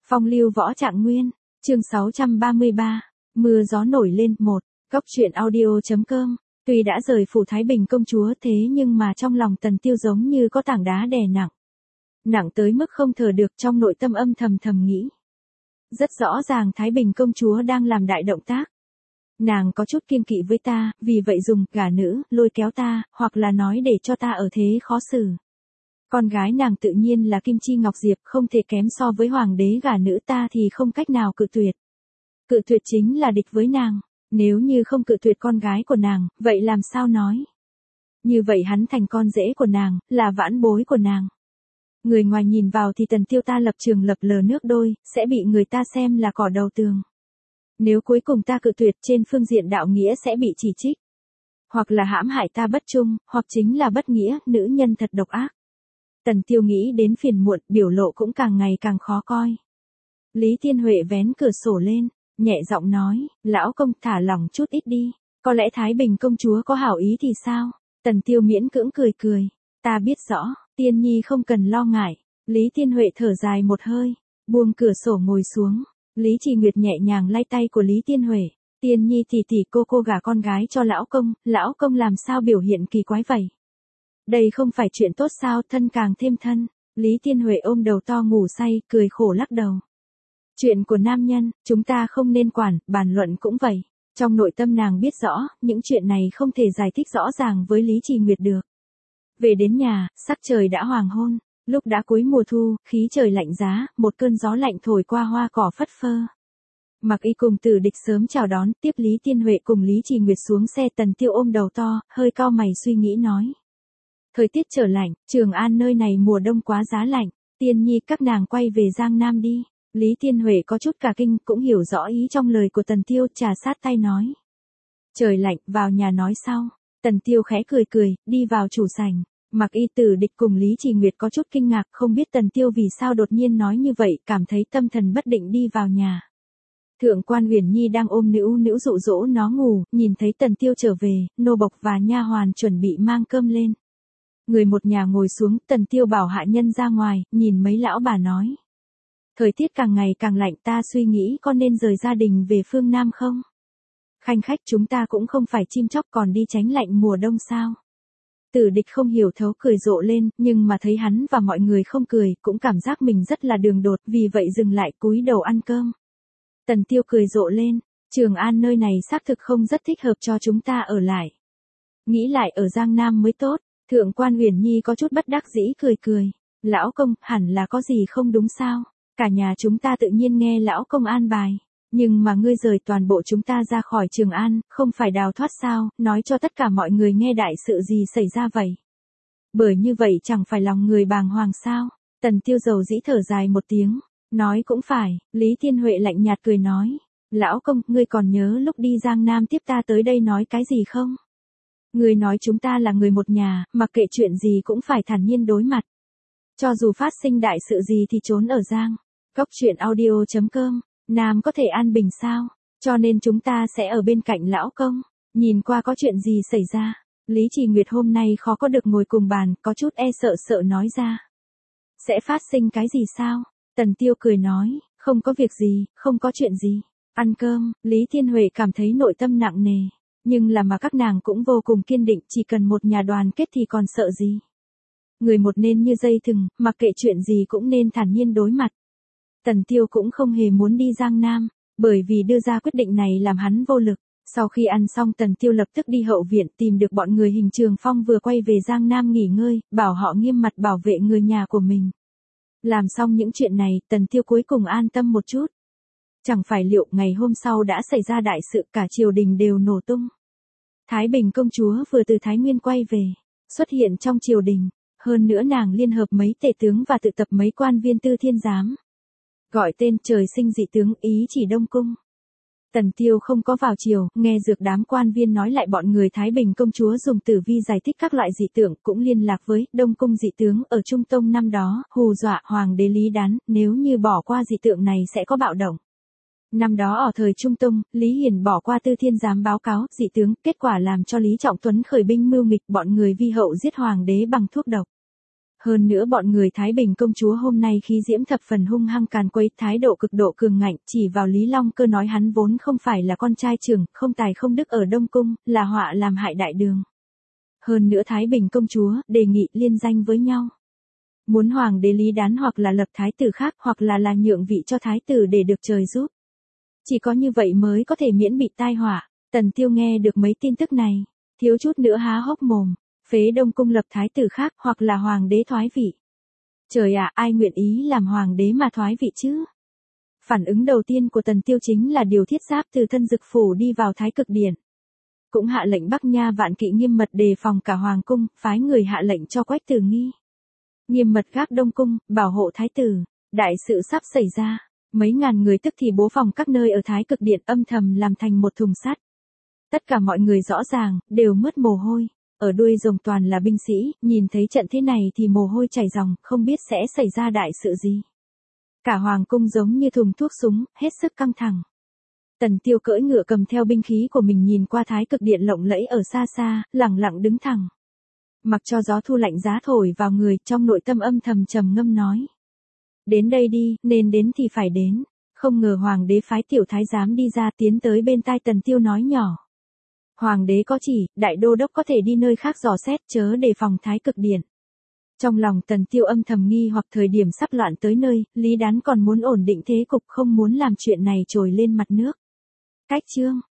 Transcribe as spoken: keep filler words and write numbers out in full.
Phong lưu võ trạng nguyên, chương sáu trăm ba mươi ba, mưa gió nổi lên. Một, Cốc truyện audio.com. Tuy đã rời phủ Thái Bình công chúa thế nhưng mà trong lòng Tần Tiêu giống như có tảng đá đè nặng. Nặng tới mức không thở được, trong nội tâm âm thầm thầm nghĩ. Rất rõ ràng Thái Bình công chúa đang làm đại động tác. Nàng có chút kiêng kỵ với ta, vì vậy dùng gả nữ, lôi kéo ta, hoặc là nói để cho ta ở thế khó xử. Con gái nàng tự nhiên là Kim Chi Ngọc Diệp, không thể kém so với hoàng đế, gả nữ ta thì không cách nào cự tuyệt. Cự tuyệt chính là địch với nàng, nếu như không cự tuyệt con gái của nàng, vậy làm sao nói? Như vậy hắn thành con rể của nàng, là vãn bối của nàng. Người ngoài nhìn vào thì Tần Tiêu ta lập trường lập lờ nước đôi, sẽ bị người ta xem là cỏ đầu tường. Nếu cuối cùng ta cự tuyệt, trên phương diện đạo nghĩa sẽ bị chỉ trích. Hoặc là hãm hại ta bất trung, hoặc chính là bất nghĩa, nữ nhân thật độc ác. Tần Tiêu nghĩ đến phiền muộn, biểu lộ cũng càng ngày càng khó coi. Lý Thiên Huệ vén cửa sổ lên, nhẹ giọng nói, lão công thả lỏng chút ít đi, có lẽ Thái Bình công chúa có hảo ý thì sao? Tần Tiêu miễn cưỡng cười cười, ta biết rõ, Tiên Nhi không cần lo ngại. Lý Thiên Huệ thở dài một hơi, buông cửa sổ ngồi xuống. Lý Trì Nguyệt nhẹ nhàng lay tay của Lý Thiên Huệ, Tiên Nhi tỷ tỷ, cô cô gả con gái cho lão công, lão công làm sao biểu hiện kỳ quái vậy? Đây không phải chuyện tốt sao? Thân càng thêm thân. Lý Thiên Huệ ôm đầu to ngủ say, cười khổ lắc đầu. Chuyện của nam nhân, chúng ta không nên quản, bàn luận cũng vậy. Trong nội tâm nàng biết rõ, những chuyện này không thể giải thích rõ ràng với Lý Trì Nguyệt được. Về đến nhà, sắc trời đã hoàng hôn, lúc đã cuối mùa thu, khí trời lạnh giá, một cơn gió lạnh thổi qua hoa cỏ phất phơ. Mặc Y cùng Tử Địch sớm chào đón, tiếp Lý Thiên Huệ cùng Lý Trì Nguyệt xuống xe. Tần Tiêu ôm đầu to, hơi cau mày suy nghĩ nói. Thời tiết trở lạnh, Trường An nơi này mùa đông quá giá lạnh, Tiên Nhi các nàng quay về Giang Nam đi. Lý Thiên Huệ có chút cả kinh, cũng hiểu rõ ý trong lời của Tần Tiêu, trà sát tay nói. Trời lạnh, vào nhà nói sau. Tần Tiêu khẽ cười cười, đi vào chủ sảnh. Mặc Y, Tử Địch cùng Lý Trì Nguyệt có chút kinh ngạc, không biết Tần Tiêu vì sao đột nhiên nói như vậy, cảm thấy tâm thần bất định đi vào nhà. Thượng quan Huyền Nhi đang ôm Nữu Nữu dụ dỗ nó ngủ, nhìn thấy Tần Tiêu trở về, nô bộc và nha hoàn chuẩn bị mang cơm lên. Người một nhà ngồi xuống, Tần Tiêu bảo hạ nhân ra ngoài, nhìn mấy lão bà nói. Thời tiết càng ngày càng lạnh, ta suy nghĩ có nên rời gia đình về phương Nam không? Khanh khách, chúng ta cũng không phải chim chóc còn đi tránh lạnh mùa đông sao? Tử Địch không hiểu thấu cười rộ lên, nhưng mà thấy hắn và mọi người không cười, cũng cảm giác mình rất là đường đột, vì vậy dừng lại cúi đầu ăn cơm. Tần Tiêu cười rộ lên, Trường An nơi này xác thực không rất thích hợp cho chúng ta ở lại. Nghĩ lại ở Giang Nam mới tốt. Thượng quan Huyền Nhi có chút bất đắc dĩ cười cười. Lão công, hẳn là có gì không đúng sao? Cả nhà chúng ta tự nhiên nghe lão công an bài. Nhưng mà ngươi rời toàn bộ chúng ta ra khỏi Trường An, không phải đào thoát sao? Nói cho tất cả mọi người nghe đại sự gì xảy ra vậy? Bởi như vậy chẳng phải lòng người bàng hoàng sao? Tần Tiêu dầu dĩ thở dài một tiếng. Nói cũng phải. Lý Thiên Huệ lạnh nhạt cười nói. Lão công, ngươi còn nhớ lúc đi Giang Nam tiếp ta tới đây nói cái gì không? Người nói chúng ta là người một nhà, mặc kệ chuyện gì cũng phải thản nhiên đối mặt. Cho dù phát sinh đại sự gì thì trốn ở Giang. Cốc truyện audio.com. Nam có thể an bình sao? Cho nên chúng ta sẽ ở bên cạnh lão công. Nhìn qua có chuyện gì xảy ra? Lý Trì Nguyệt hôm nay khó có được ngồi cùng bàn, có chút e sợ sợ nói ra. Sẽ phát sinh cái gì sao? Tần Tiêu cười nói, không có việc gì, không có chuyện gì. Ăn cơm. Lý Thiên Huệ cảm thấy nội tâm nặng nề. Nhưng là mà các nàng cũng vô cùng kiên định, chỉ cần một nhà đoàn kết thì còn sợ gì. Người một nên như dây thừng, mặc kệ chuyện gì cũng nên thản nhiên đối mặt. Tần Tiêu cũng không hề muốn đi Giang Nam, bởi vì đưa ra quyết định này làm hắn vô lực. Sau khi ăn xong Tần Tiêu lập tức đi hậu viện tìm được bọn người Hình Trường Phong vừa quay về Giang Nam nghỉ ngơi, bảo họ nghiêm mặt bảo vệ người nhà của mình. Làm xong những chuyện này, Tần Tiêu cuối cùng an tâm một chút. Chẳng phải liệu ngày hôm sau đã xảy ra đại sự, cả triều đình đều nổ tung. Thái Bình công chúa vừa từ Thái Nguyên quay về, xuất hiện trong triều đình, hơn nữa nàng liên hợp mấy tể tướng và tự tập mấy quan viên tư thiên giám. Gọi tên trời sinh dị tướng, ý chỉ Đông Cung. Tần Tiêu không có vào triều, nghe dược đám quan viên nói lại bọn người Thái Bình công chúa dùng tử vi giải thích các loại dị tượng, cũng liên lạc với Đông Cung dị tướng ở Trung Tông năm đó, hù dọa hoàng đế Lý Đán, nếu như bỏ qua dị tượng này sẽ có bạo động. Năm đó ở thời Trung Tông, Lý Hiền bỏ qua tư thiên giám báo cáo dị tướng, kết quả làm cho Lý Trọng Tuấn khởi binh mưu nghịch, bọn người vi hậu giết hoàng đế bằng thuốc độc. Hơn nữa bọn người Thái Bình công chúa hôm nay khí diễm thập phần hung hăng càn quấy, thái độ cực độ cường ngạnh, chỉ vào Lý Long Cơ nói hắn vốn không phải là con trai trưởng, không tài không đức ở Đông Cung, là họa làm hại đại đường. Hơn nữa Thái Bình công chúa đề nghị liên danh với nhau. Muốn hoàng đế Lý Đán hoặc là lập thái tử khác hoặc là là nhượng vị cho thái tử để được trời giúp. Chỉ có như vậy mới có thể miễn bị tai họa. Tần Tiêu nghe được mấy tin tức này, thiếu chút nữa há hốc mồm. Phế Đông Cung lập thái tử khác hoặc là hoàng đế thoái vị. Trời ạ, ai nguyện ý làm hoàng đế mà thoái vị chứ? Phản ứng đầu tiên của Tần Tiêu chính là điều thiết giáp từ thân dực phủ đi vào Thái Cực Điện. Cũng hạ lệnh Bắc Nha vạn kỵ nghiêm mật đề phòng cả hoàng cung, phái người hạ lệnh cho Quách Tử Nghi nghiêm mật gác Đông Cung, bảo hộ thái tử. Đại sự sắp xảy ra, mấy ngàn người tức thì bố phòng các nơi ở Thái Cực Điện âm thầm làm thành một thùng sắt. Tất cả mọi người rõ ràng, đều mướt mồ hôi. Ở đuôi rồng toàn là binh sĩ, nhìn thấy trận thế này thì mồ hôi chảy ròng, không biết sẽ xảy ra đại sự gì. Cả hoàng cung giống như thùng thuốc súng, hết sức căng thẳng. Tần Tiêu cưỡi ngựa cầm theo binh khí của mình nhìn qua Thái Cực Điện lộng lẫy ở xa xa, lẳng lặng đứng thẳng. Mặc cho gió thu lạnh giá thổi vào người, trong nội tâm âm thầm trầm ngâm nói. Đến đây đi, nên đến thì phải đến. Không ngờ hoàng đế phái tiểu thái giám đi ra tiến tới bên tai Tần Tiêu nói nhỏ. Hoàng đế có chỉ, đại đô đốc có thể đi nơi khác dò xét, chớ đề phòng Thái Cực Điện. Trong lòng Tần Tiêu âm thầm nghi hoặc thời điểm sắp loạn tới nơi, Lý Đán còn muốn ổn định thế cục, không muốn làm chuyện này trồi lên mặt nước. Cách chương